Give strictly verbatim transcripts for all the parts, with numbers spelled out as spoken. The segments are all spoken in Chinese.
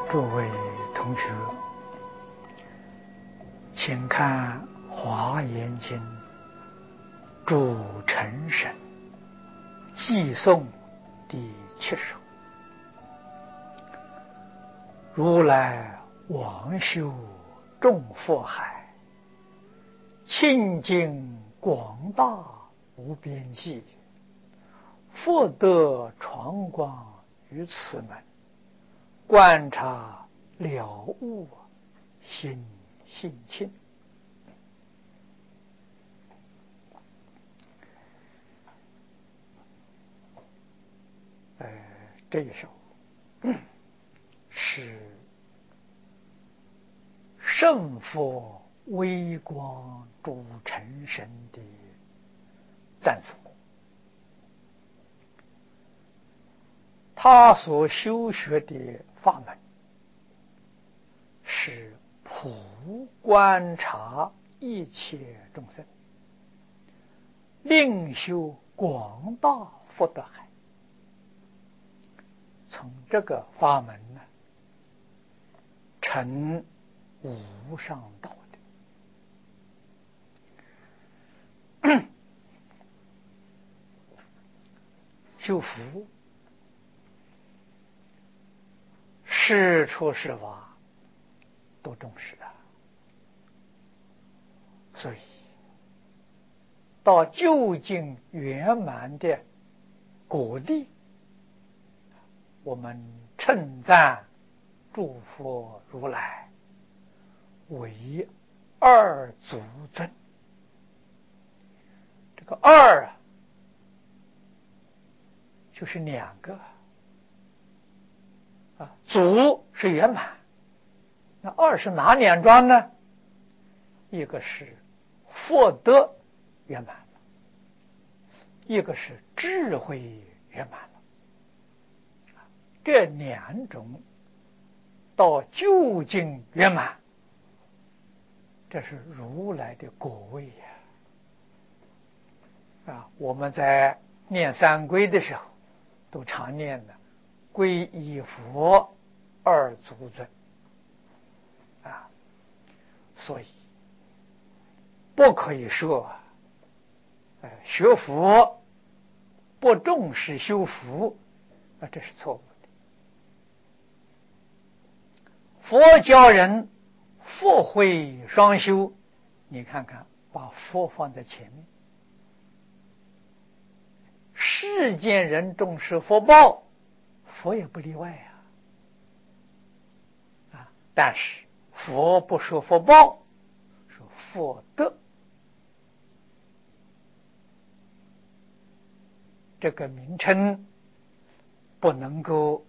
诸位同学，请看《华严经》主成神偈颂第七首。如来王修众佛海，清净广大无边际，福德传光于此门，观察了悟心性清。呃，这一首是圣佛微光主成神的赞颂。他所修学的法门是普观察一切众生，令修广大福德海。从这个法门呢，成无上道的修福，是处是法都重视啊。所以到究竟圆满的果地，我们称赞诸佛如来为二足尊。这个二啊，就是两个啊，足是圆满，那二是哪两桩呢？一个是福德圆满了，一个是智慧圆满了。这两种到究竟圆满，这是如来的果位呀！啊，我们在念三皈的时候，都常念的皈依佛二足尊啊，所以不可以说呃学佛不重视修福啊，这是错误的。佛教人福慧双修，你看看，把佛放在前面。世间人重视福报，佛也不例外啊。啊，但是佛不说福报，说福德。这个名称不能够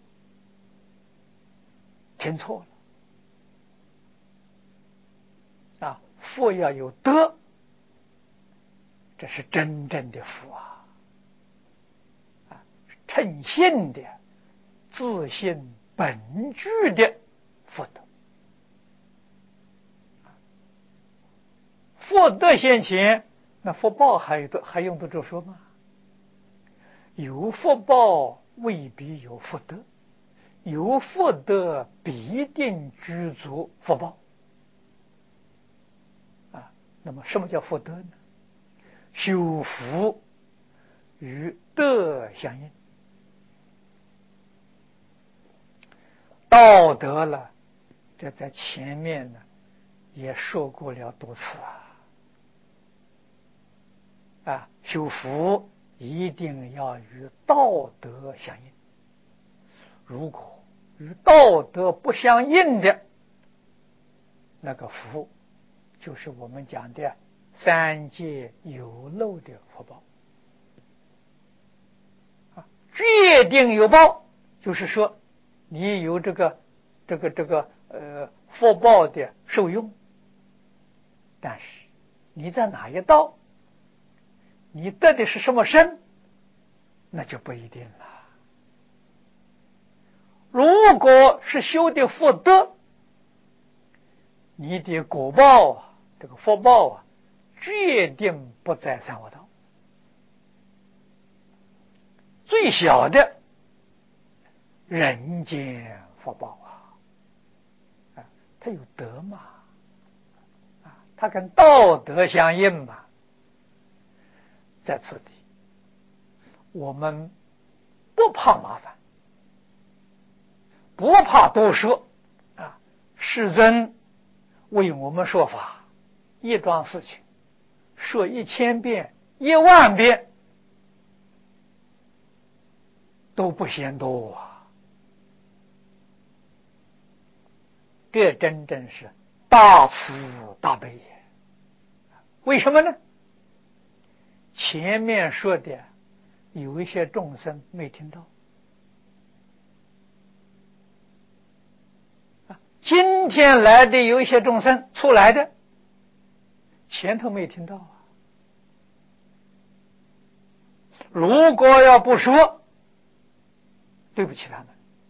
听错了啊！福要有德，这是真正的福啊！啊，称性的、自性本具的福德。福德现前，那福报还有还用得着说吗？有福报未必有福德，有福德必定具足福报啊。那么什么叫福德呢？修福与德相应，道德了，这在前面呢也说过了多次啊。啊，修福一定要与道德相应，如果与道德不相应的，那个福就是我们讲的三界有漏的福报啊。决定有报，就是说你有这个这个这个呃福报的受用，但是你在哪一道，你得的是什么身，那就不一定了。如果是修的福德，你的果报啊，这个福报啊，决定不在三恶道。最小的人间福报啊， 它有德嘛，啊，它跟道德相应嘛。在此地，我们不怕麻烦，不怕多说啊。世尊为我们说法，一桩事情说一千遍、一万遍都不嫌多啊。这真正是大慈大悲也。为什么呢？前面说的有一些众生没听到，今天来的有一些众生出来的前头没听到啊。如果要不说，对不起他们。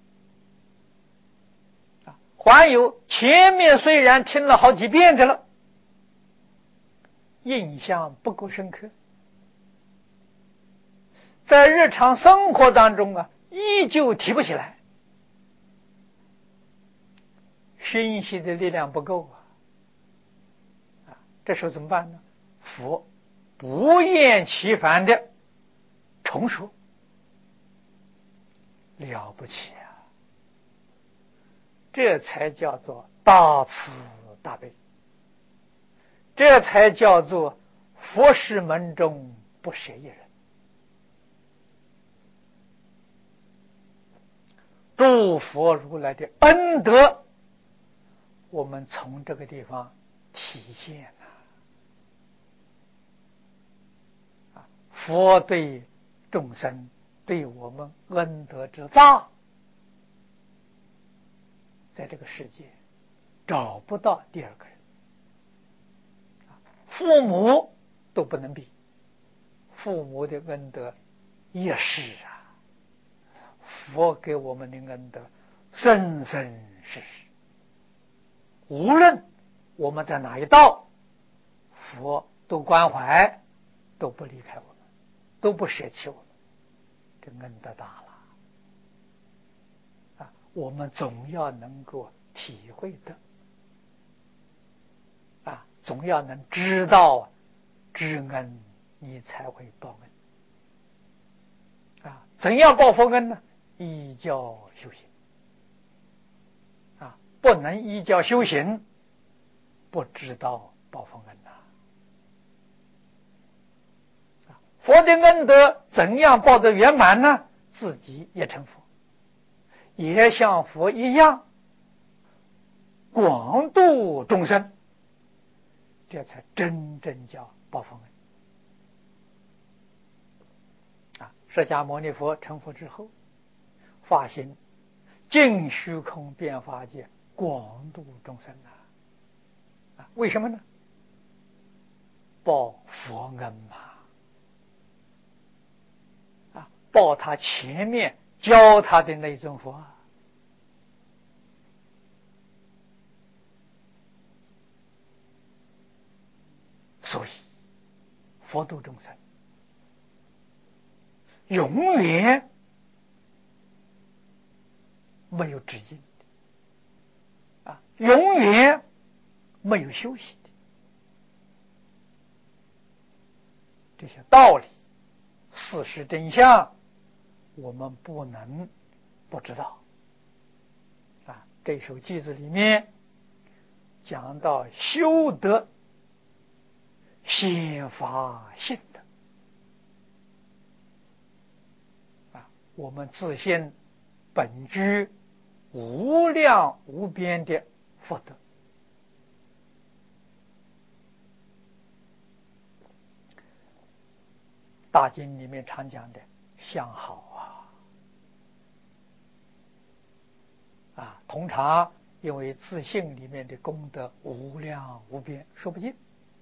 还有前面虽然听了好几遍的了，印象不够深刻，在日常生活当中啊，依旧提不起来，熏习的力量不够啊。这时候怎么办呢？佛不厌其烦的重说，了不起啊！这才叫做大慈大悲，这才叫做佛事门中不舍一人。诸佛如来的恩德，我们从这个地方体现了。佛对众生对我们恩德之大，在这个世界找不到第二个人，父母都不能比，父母的恩德也是啊。佛给我们的恩德生生世世，无论我们在哪一道，佛都关怀，都不离开我们，都不舍弃我们，这恩德大了啊！我们总要能够体会的啊，总要能知道知恩，你才会报恩啊。怎样报佛恩呢？依教修行啊，不能依教修行，不知道报佛恩呐。佛的恩德怎样报得圆满呢？自己也成佛，也像佛一样广度众生，这才真正叫报佛恩啊！释迦牟尼佛成佛之后，发心尽虚空遍法界，广度众生啊！啊，为什么呢？报佛恩嘛！啊，报他前面教他的那尊佛啊！所以，佛度众生，永远没有止境的啊，永远没有休息的。这些道理、事实真相，我们不能不知道啊。这首偈子里面讲到修德先发性德啊，我们自信本具无量无边的福德。大经里面常讲的相好啊，啊，通常因为自信里面的功德无量无边，说不尽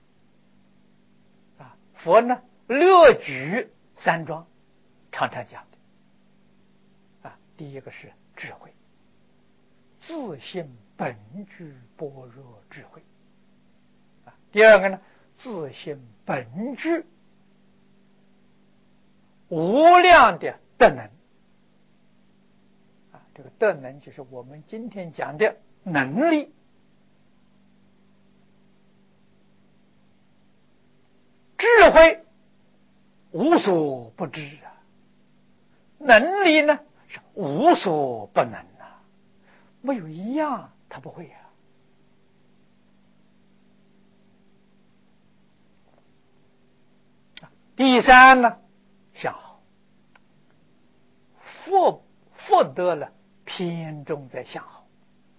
啊。佛呢略举三桩，常常讲的啊。第一个是智慧，自信本具般若智慧啊。第二个呢，自信本具无量的德能啊，这个德能就是我们今天讲的能力慧无所不知啊，能力呢是无所不能啊，没有一样他不会啊。第三呢，相好，福福得了偏重在相好，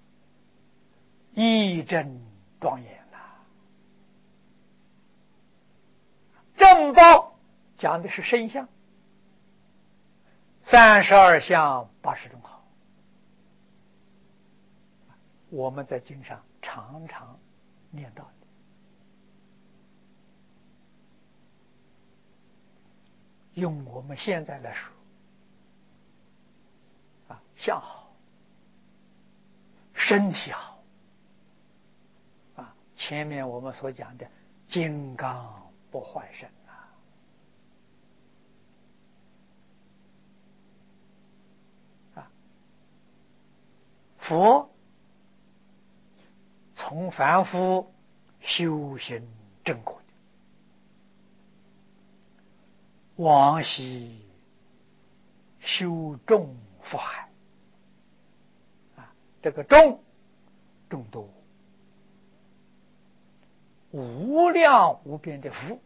义正庄严呐、啊。正报讲的是身相，三十二相八十种好，我们在经上常常念到的。用我们现在来说啊，相好，身体好啊，前面我们所讲的金刚不坏身啊，啊，佛从凡夫修行正果的，往昔修众福海啊，这个众众多，无量无边的福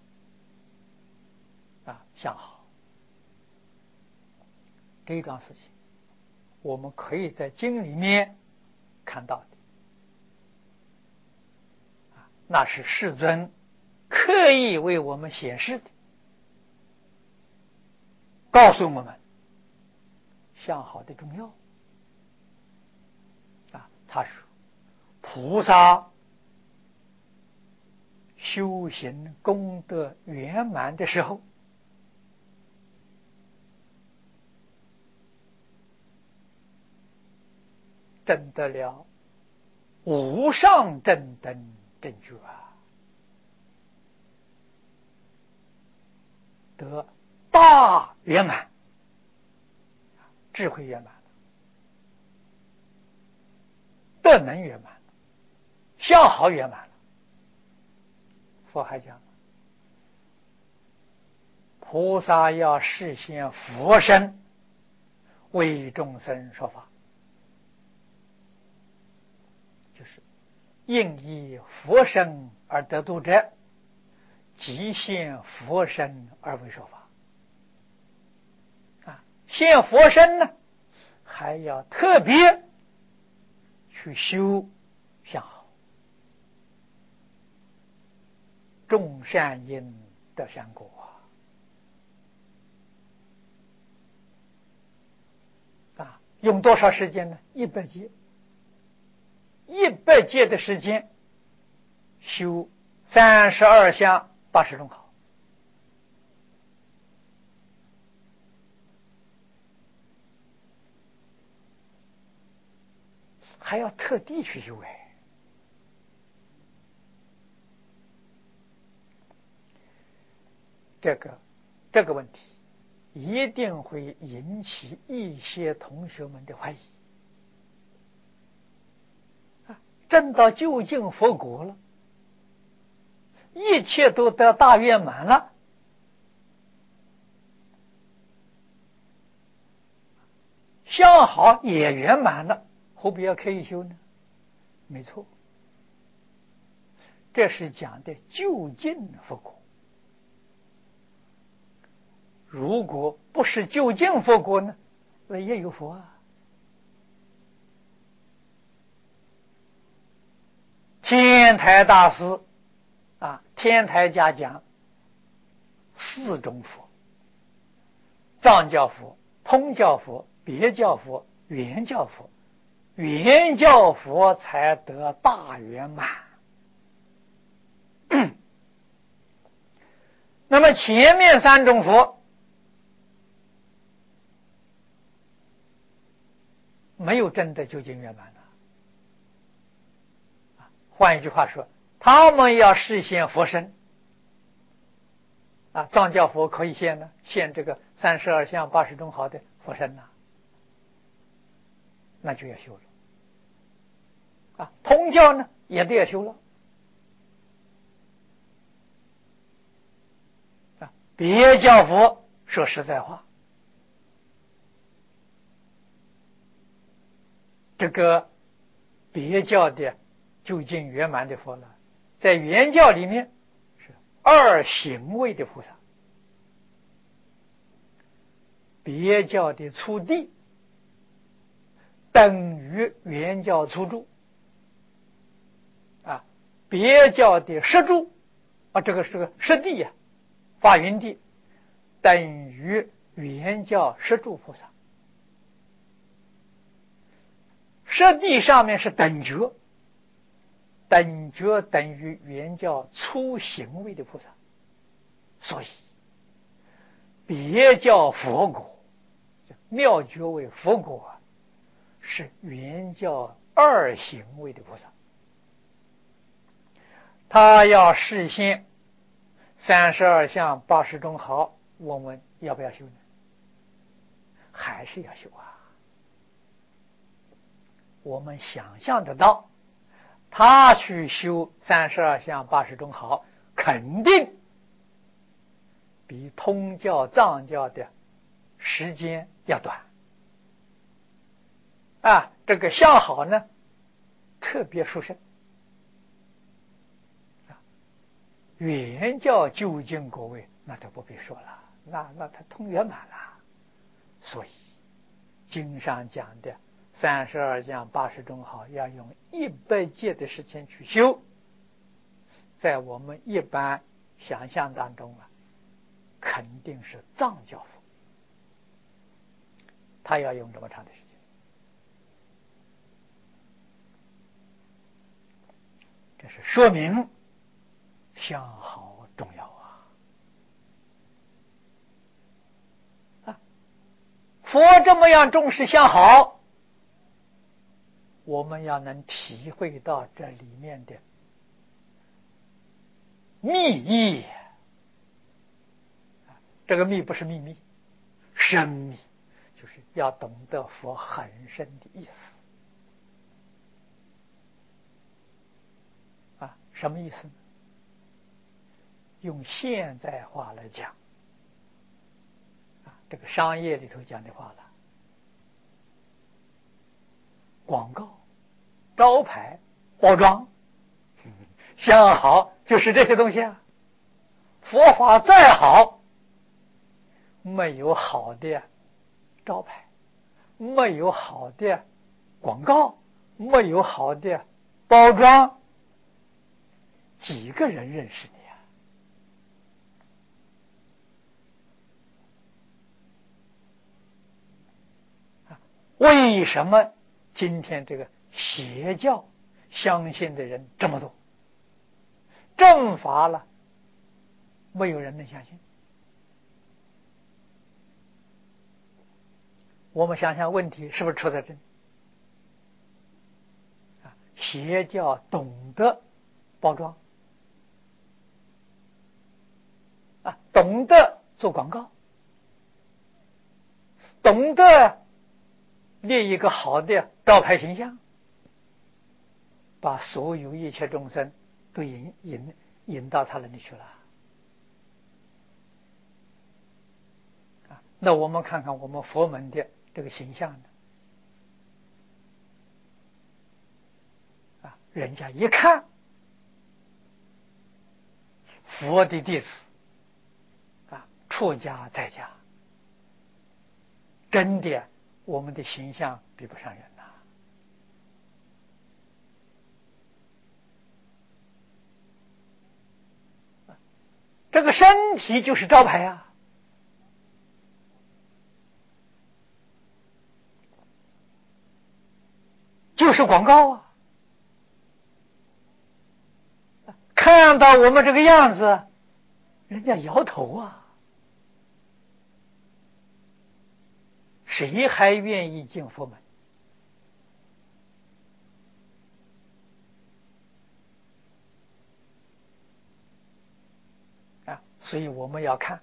啊，相好。这一桩事情，我们可以在经里面看到的，啊，那是世尊刻意为我们显示的，告诉我们相好的重要。啊，他说，菩萨修行功德圆满的时候，证得了无上正等正觉啊，得大圆满，智慧圆满，德能圆满，相好圆满了。佛还讲，菩萨要示现佛身，为众生说法，就是应以佛身而得度者，即现佛身而为说法。啊，现佛身呢，还要特别去修相好，种善因得善果啊！啊，用多少时间呢？一百劫，一百劫的时间修三十二相八十种好，还要特地去修哎。这个这个问题一定会引起一些同学们的怀疑啊！证到究竟佛果了，一切都得大圆满了，相好也圆满了，何必要刻意修呢？没错，这是讲的究竟佛果。如果不是究竟佛果呢，那也有佛啊。天台大师啊，天台家讲四种佛：藏教佛、通教佛、别教佛、圆教佛。圆教佛才得大圆满。那么前面三种佛没有真的究竟圆满的。换一句话说，他们要实现佛身啊，藏教佛可以现呢，现这个三十二相八十种好的佛身呐，那就要修了啊。通教呢也得要修了别教佛说实在话，这个别教的究竟圆满的佛了，在原教里面是二行位的菩萨，别教的初地等于原教初住啊，别教的实住啊，这个是个实地呀、啊，法云地等于原教实住菩萨，实地上面是等觉，等觉等于原教初行位的菩萨，所以别教佛果妙觉为佛果是原教二行位的菩萨，他要实现三十二相八十种好，我们要不要修呢？还是要修啊。我们想象得到他去修三十二相八十种好，肯定比通教藏教的时间要短啊。这个相好呢特别殊胜，原教究竟果位那就不必说了，那那他通圆满了。所以经上讲的三十二相八十种好要用一百劫的时间去修，在我们一般想象当中啊，肯定是藏教佛，他要用这么长的时间。这是说明相好重要啊！啊，佛这么样重视相好，我们要能体会到这里面的秘意。这个秘不是秘密，深秘，就是要懂得佛很深的意思。啊，什么意思呢？用现在话来讲，啊，这个商业里头讲的话了，广告、招牌、包装，相好就是这些东西啊。佛法再好，没有好的招牌，没有好的广告，没有好的包装，几个人认识你啊？为什么今天这个邪教相信的人这么多？正法了，没有人能相信。我们想想问题是不是出在这里？啊，邪教懂得包装，啊，懂得做广告，懂得列一个好的招牌形象，把所有一切众生都引引引到他那里去了。啊，那我们看看我们佛门的这个形象呢？啊，人家一看佛的弟子，啊，出家在家，真的我们的形象比不上人呐。这个身体就是招牌啊，就是广告啊。看到我们这个样子，人家摇头啊，谁还愿意进佛门？啊，所以我们要看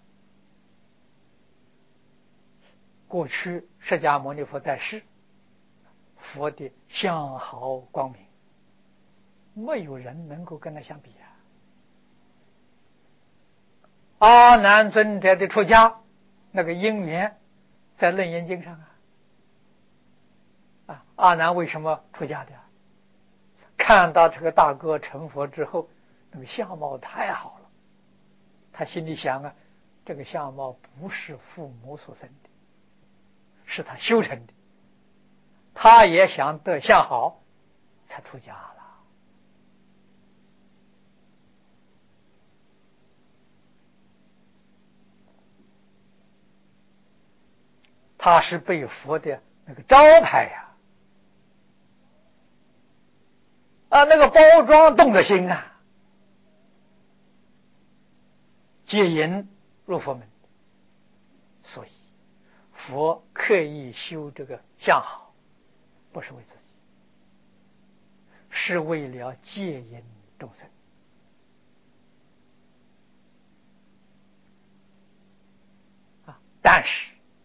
过去释迦牟尼佛在世，佛的相好光明，没有人能够跟他相比啊。 阿难尊者的出家那个因缘在《楞严经》上啊。啊，阿难为什么出家的？看到这个大哥成佛之后，那个相貌太好了，他心里想啊，这个相貌不是父母所生的，是他修成的，他也想得相好，才出家了。他是被佛的那个招牌呀、啊，啊，那个包装动的心啊，接引入佛门，所以佛刻意修这个相好，不是为自己，是为了接引众生。啊，但是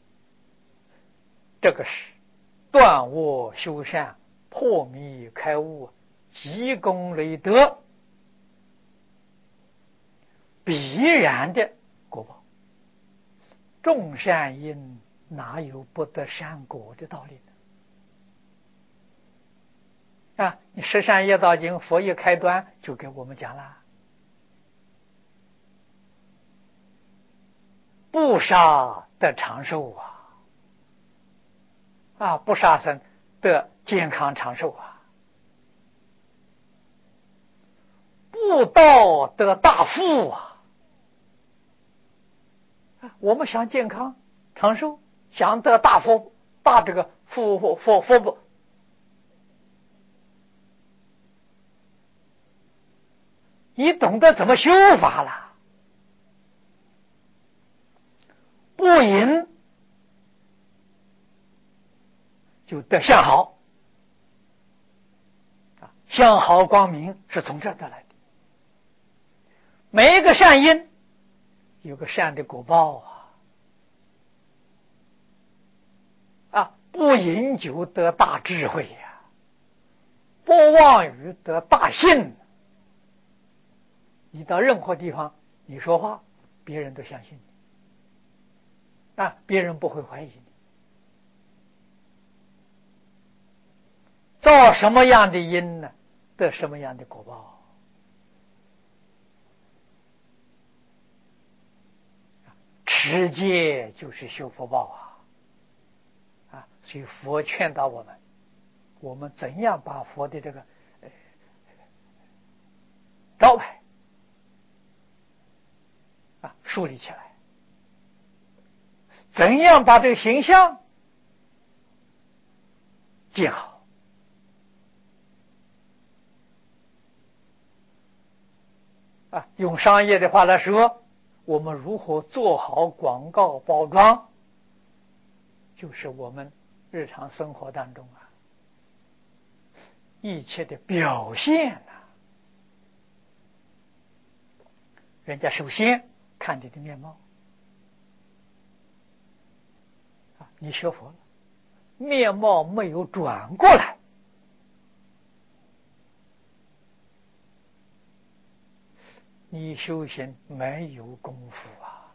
这个是断恶修善、破迷开悟、积功累德必然的果报。种善因哪有不得善果的道理呢？啊，你十善业道经佛一开端就给我们讲了，不杀得长寿啊。啊，不杀生得健康长寿啊，不道得大富啊。我们想健康长寿，想得大富，大这个富富富富不？你懂得怎么修法了？不淫就得相好，啊，相好光明是从这儿得来的。每一个善因有个善的果报啊，啊，不饮酒得大智慧呀、啊，不妄语得大信。你到任何地方，你说话，别人都相信你，啊，别人不会怀疑你。造什么样的因呢，得什么样的果报。持戒就是修福报啊！啊，所以佛劝导我们，我们怎样把佛的这个、呃、招牌啊树立起来，怎样把这个形象建好。啊，用商业的话来说，我们如何做好广告包装，就是我们日常生活当中啊一切的表现啊。人家首先看你的面貌啊，你学佛了，面貌没有转过来，你修行没有功夫啊，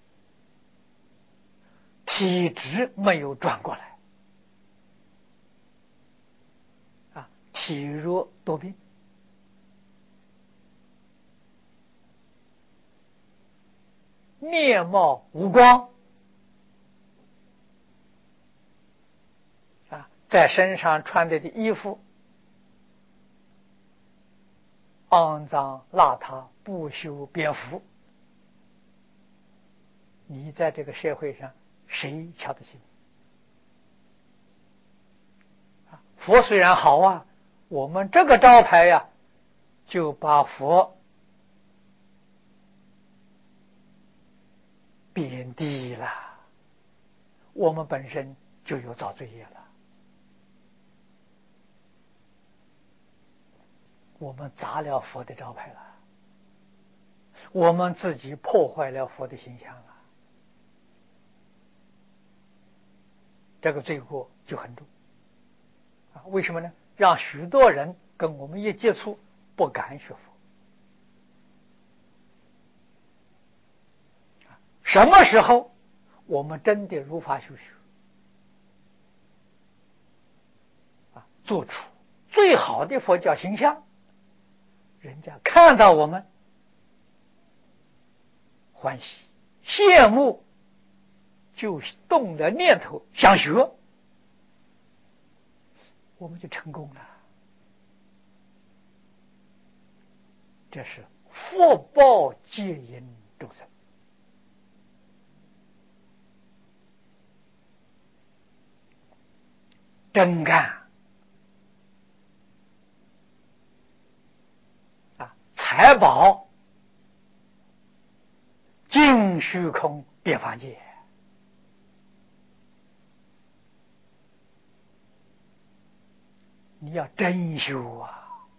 体质没有转过来啊，体弱多病，面貌无光啊，在身上穿的的衣服肮脏邋遢，不修边幅，你在这个社会上谁瞧得起你？佛虽然好啊，我们这个招牌呀、啊，就把佛贬低了，我们本身就有造罪业了，我们砸了佛的招牌了，我们自己破坏了佛的形象了，这个罪过就很重啊！为什么呢？让许多人跟我们一接触不敢学佛什么时候我们真的如法修学啊，做出最好的佛教形象，人家看到我们欢喜羡慕，就动了念头想学，我们就成功了。这是福报接引众生。真干啊，财宝尽虚空遍法界，你要真修啊！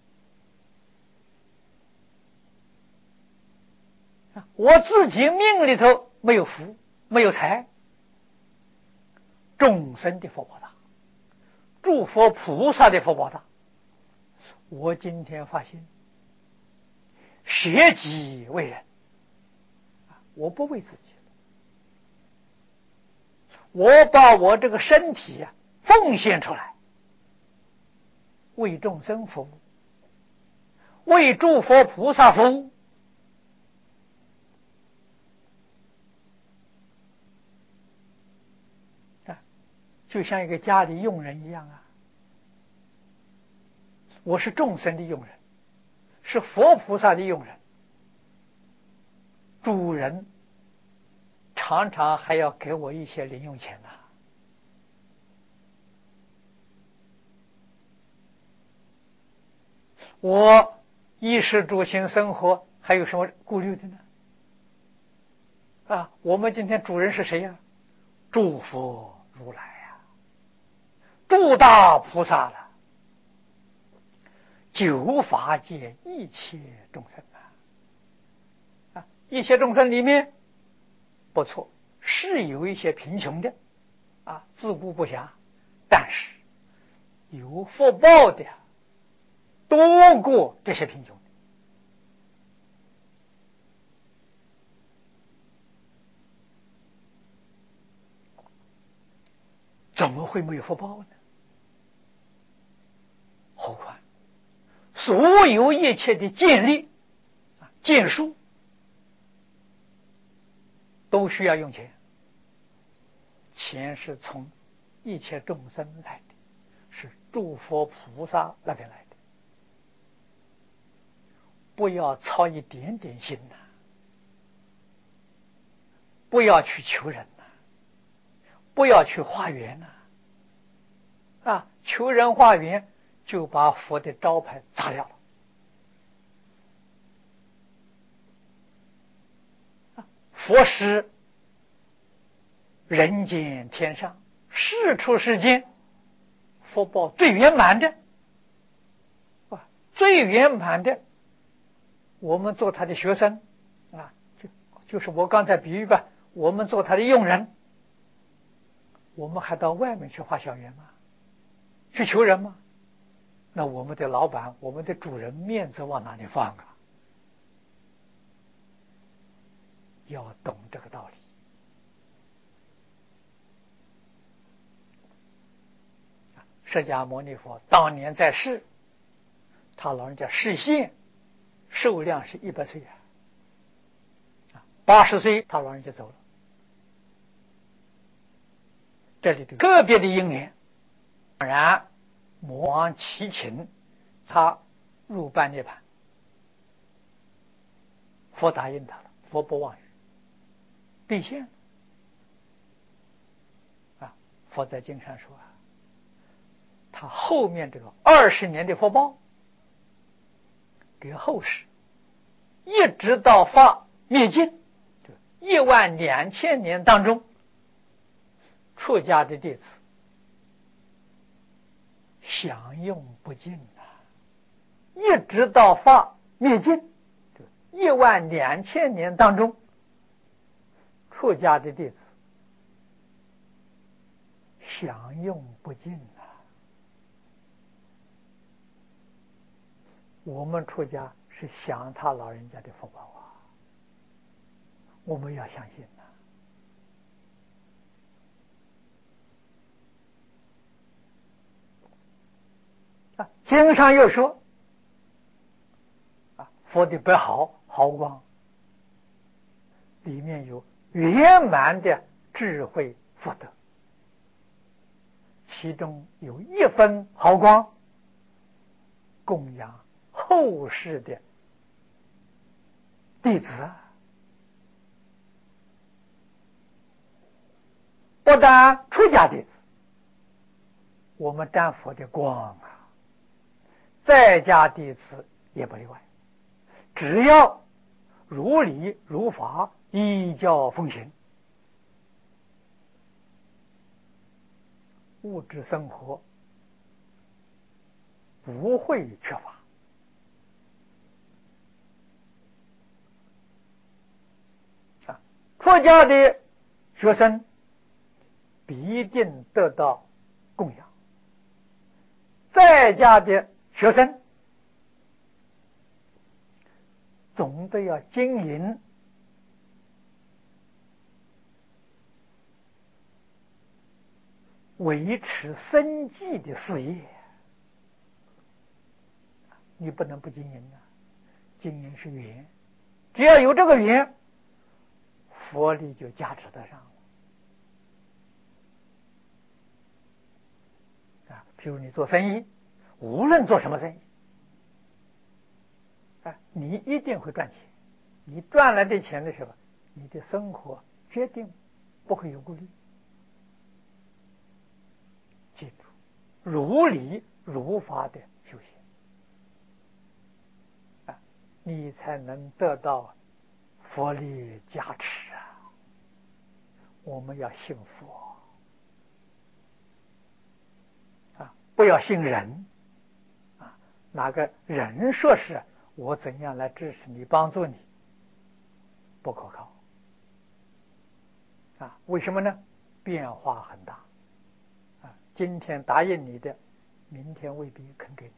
我自己命里头没有福，没有财，众生的福报大，诸佛菩萨的福报大。我今天发现，舍己为人，我不为自己，我把我这个身体啊奉献出来，为众生服务，为诸佛菩萨服务。就像一个家里佣人一样啊，我是众生的佣人，是佛菩萨的佣人，主人常常还要给我一些零用钱呐、啊。我衣食住行生活还有什么顾虑的呢？啊，我们今天主人是谁呀、啊？诸佛如来呀、啊，诸大菩萨了，九法界一切众生啊，啊，一切众生里面不错，是有一些贫穷的啊，自顾不暇，但是有福报的多过这些贫穷的。怎么会没有福报呢？何况所有一切的建立建树都需要用钱，钱是从一切众生来的，是诸佛菩萨那边来的。不要操一点点心呐、啊，不要去求人呐、啊，不要去化缘呐、啊，啊，求人化缘就把佛的招牌砸掉了。佛是人间天上世出世间福报最圆满的，最圆满的，我们做他的学生啊，就就是我刚才比喻吧，我们做他的佣人，我们还到外面去化小缘吗？去求人吗？那我们的老板，我们的主人面子往哪里放啊？要懂这个道理。释迦牟尼佛当年在世，他老人家示现寿量是一百岁啊，八十岁他老人家走了。这里的个别的因缘，当然魔王齐秦，他入般涅槃，佛答应他了，佛不妄语，兑现啊。佛在经上说啊，他后面这个二十年的福报，给后世一直到法灭尽，一万两千年当中，出家的弟子享用不尽啊，一直到法灭尽，一万两千年当中，出家的弟子享用不尽啊。我们出家是享他老人家的福报啊，我们要相信啊。 经上又说啊，佛的白毫毫光里面有圆满的智慧福德，其中有一分毫光供养后世的弟子啊，不但出家弟子，我们沾佛的光啊，在家弟子也不例外，只要如理如法，依教奉行，物质生活不会缺乏。啊，出家的学生必定得到供养，在家的学生总得要经营维持生计的事业，你不能不经营啊！经营是缘，只要有这个缘，佛力就加持得上了啊。譬如你做生意，无论做什么生意啊，你一定会赚钱。你赚来的钱的时候，你的生活决定不会有顾虑。记住，如理如法的修行啊，你才能得到佛力加持啊！我们要信佛啊，不要信人啊！哪个人说是我怎样来支持你、帮助你，不可靠啊！为什么呢？变化很大啊！今天答应你的，明天未必肯给你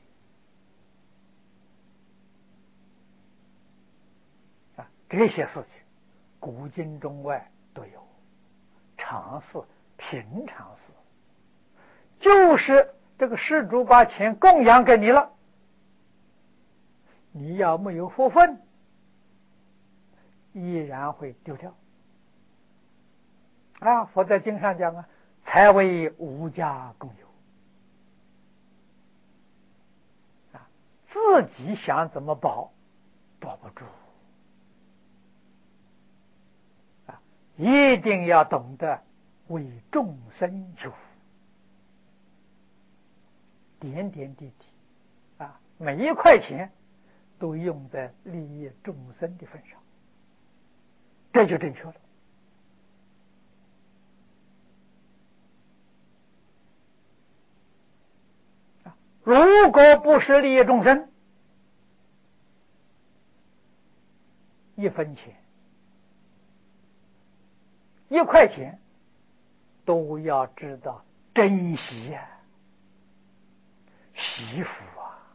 啊！这些事情，古今中外都有，常事、平常事，就是这个施主把钱供养给你了，你要没有福分，依然会丢掉啊！佛在经上讲啊，财为无家共有啊，自己想怎么保，保不住啊！一定要懂得为众生求福，点点滴滴啊，每一块钱都用在利益众生的份上，这就正确了。如果不是利益众生，一分钱、一块钱都要知道珍惜呀、啊，惜福啊，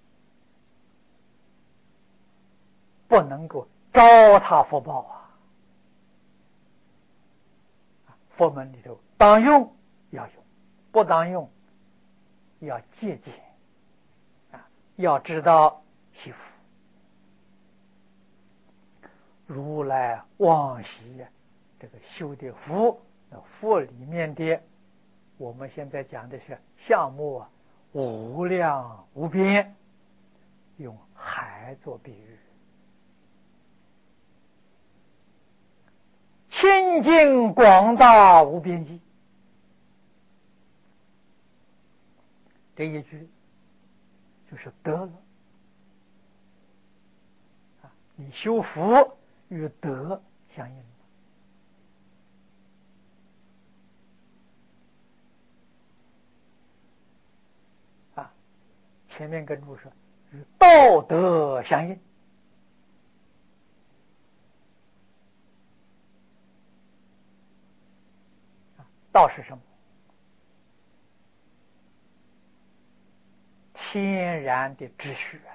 不能够糟蹋福报啊！佛门里头当用要用，不当用要节俭啊，要知道惜福。如来往昔呀，这个修的福，福里面的，我们现在讲的是项目啊，无量无边，用海做比喻，清净广大无边际。这一句就是得了啊！你修福与德相应啊！前面跟住说与道德相应啊！道是什么？天然的秩序啊，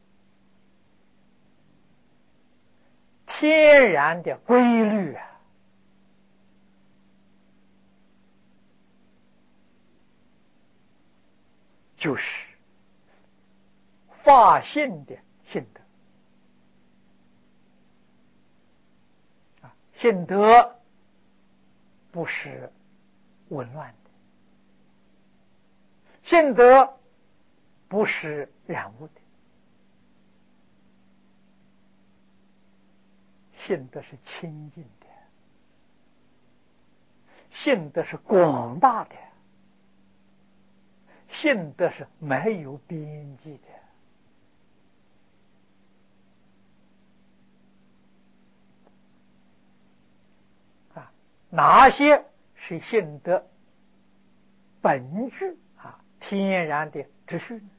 天然的规律啊，就是发性的性德啊，性德不是紊乱的，性德不是染污的，性德是清净的，性德是广大的，性德是没有边际的。啊，哪些是性德本具啊天然的秩序呢？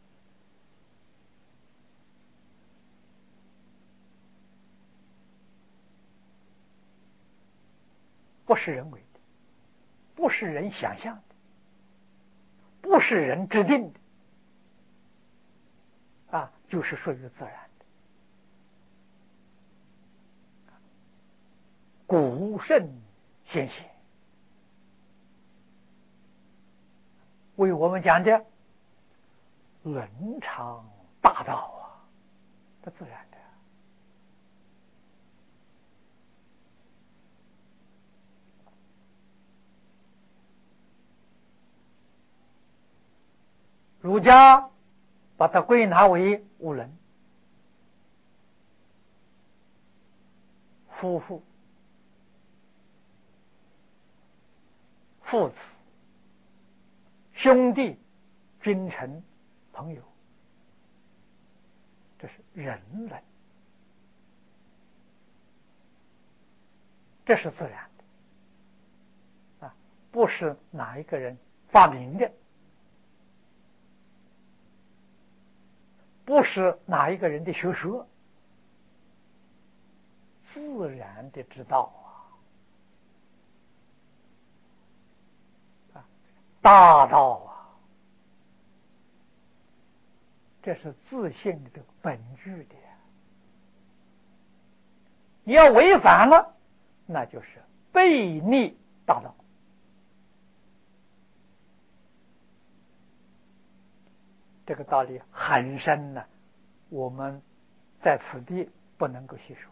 不是人为的，不是人想象的，不是人制定的，啊，就是属于自然的。古圣先贤为我们讲的伦常大道啊，不自然的。儒家把它归纳为五伦：夫妇、父子、兄弟、君臣、朋友，这是人伦，这是自然的啊，不是哪一个人发明的，不是哪一个人的学说，自然的之道啊，大道啊，这是自性的本具的。你要违反了，那就是背逆大道。这个道理很深呢，我们在此地不能够细说。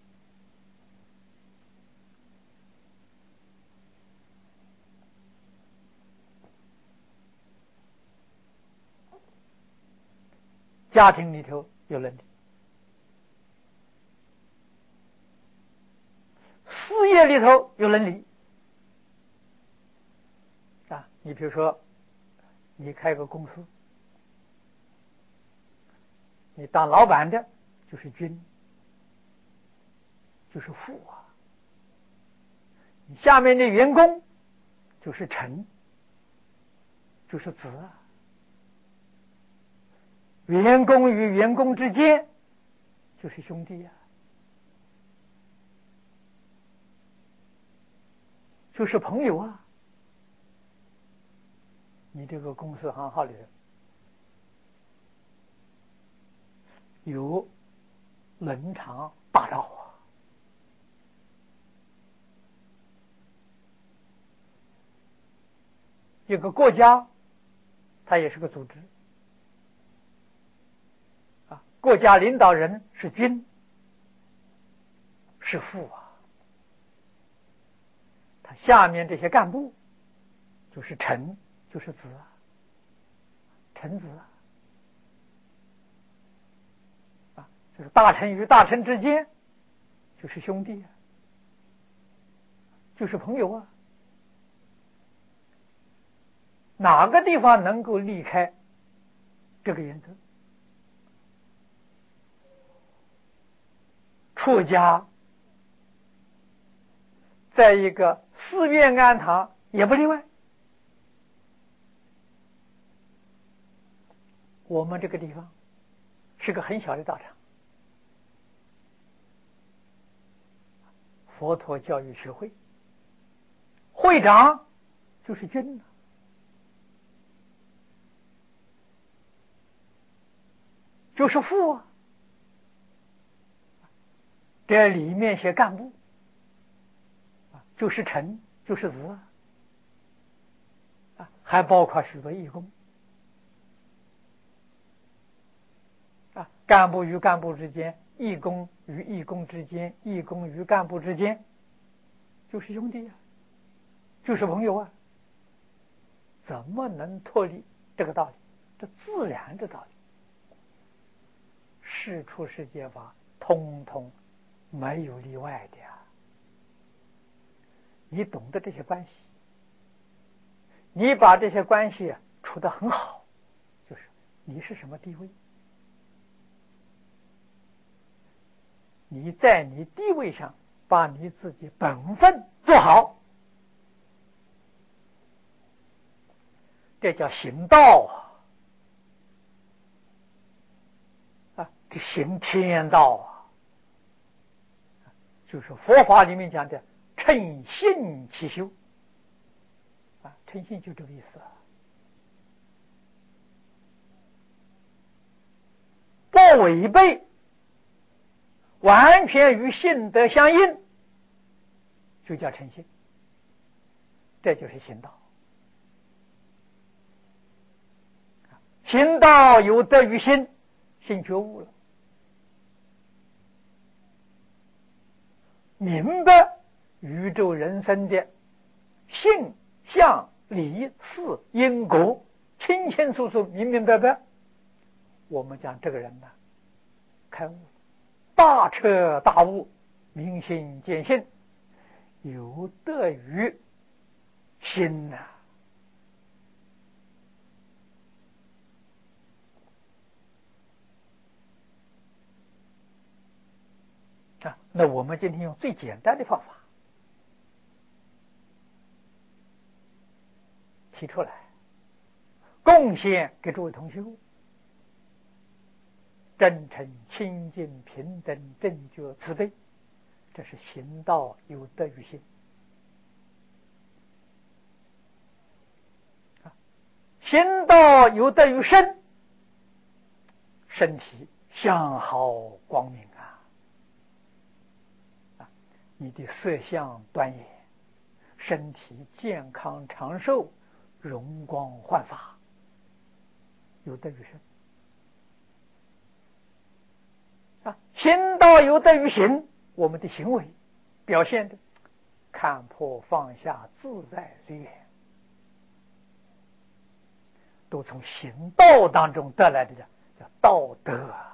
家庭里头有伦理，事业里头有伦理啊。你比如说，你开个公司，你当老板的就是君，就是父啊；你下面的员工就是臣，就是子啊。员工与员工之间就是兄弟啊，就是朋友啊。你这个公司行号里有伦常大道啊。一个国家它也是个组织啊，国家领导人是君是父啊，他下面这些干部就是臣就是子啊，臣子啊，啊，就是大臣与大臣之间就是兄弟啊，就是朋友啊。哪个地方能够离开这个原则？出家在一个寺院庵堂也不例外。我们这个地方是个很小的道场，佛陀教育学会，会长就是君，就是父啊。这里面些干部就是臣就是子啊，还包括许多义工。 啊，干部与干部之间，义工与义工之间，义工与干部之间，就是兄弟呀、啊，就是朋友啊，怎么能脱离这个道理？这自然的道理。事出世间法，通通没有例外的呀。你懂得这些关系，你把这些关系处得很好，就是你是什么地位，你在你地位上把你自己本分做好，这叫行道啊！啊，这行天道啊，就是佛法里面讲的诚信起修啊，诚信就这个意思啊。不违背，完全与信德相应，就叫诚信，这就是行道。行道有德于心，心觉悟了，明白宇宙人生的性相理事因果，清清楚楚明明白白，我们讲这个人呢，开悟，大彻大悟，明心见性，有德于心呐、啊。啊，那我们今天用最简单的方法提出来，贡献给诸位同学，真诚、清净、平等、正觉、慈悲，这是行道有德于心。行道有德于身，身体相好光明啊！啊，你的色相端严，身体健康长寿，容光焕发，有德于身。啊，行道有德于行，我们的行为表现的看破放下，自在随缘，都从行道当中得来的，叫道德啊！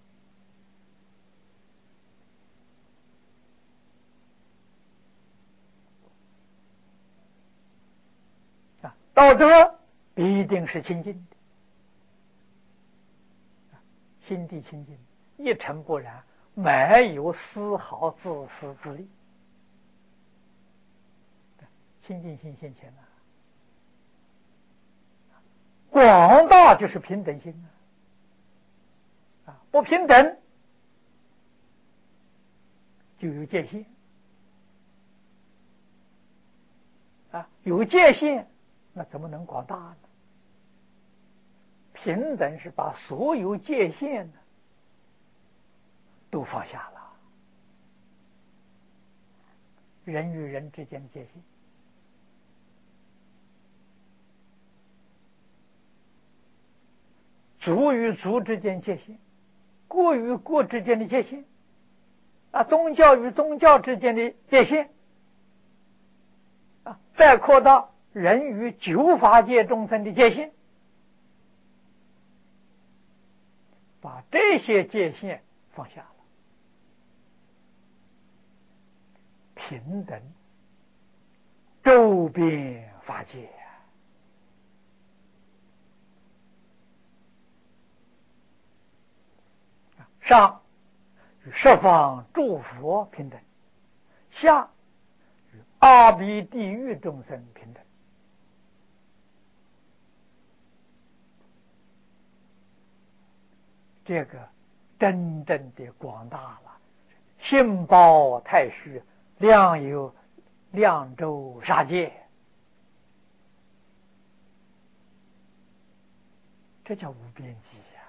啊，道德必定是清净的，心地清净，一尘不染，没有丝毫自私自利，清净心现前了。广大就是平等心啊！啊，不平等就有界限啊，有界限那怎么能广大呢？平等是把所有界限呢都放下了，人与人之间的界限，族与族之间界限，国与国之间的界限，啊，宗教与宗教之间的界限，啊，再扩大人与九法界众生的界限，把这些界限放下了，平等周边法界。上与十方诸佛平等，下与阿鼻地狱众生平等。这个真正的广大了，心包太虚，量有量周沙界，这叫无边际呀！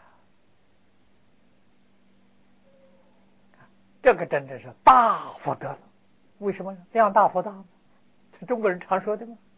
这个真的是大福德了。为什么量大福大？是中国人常说的吗？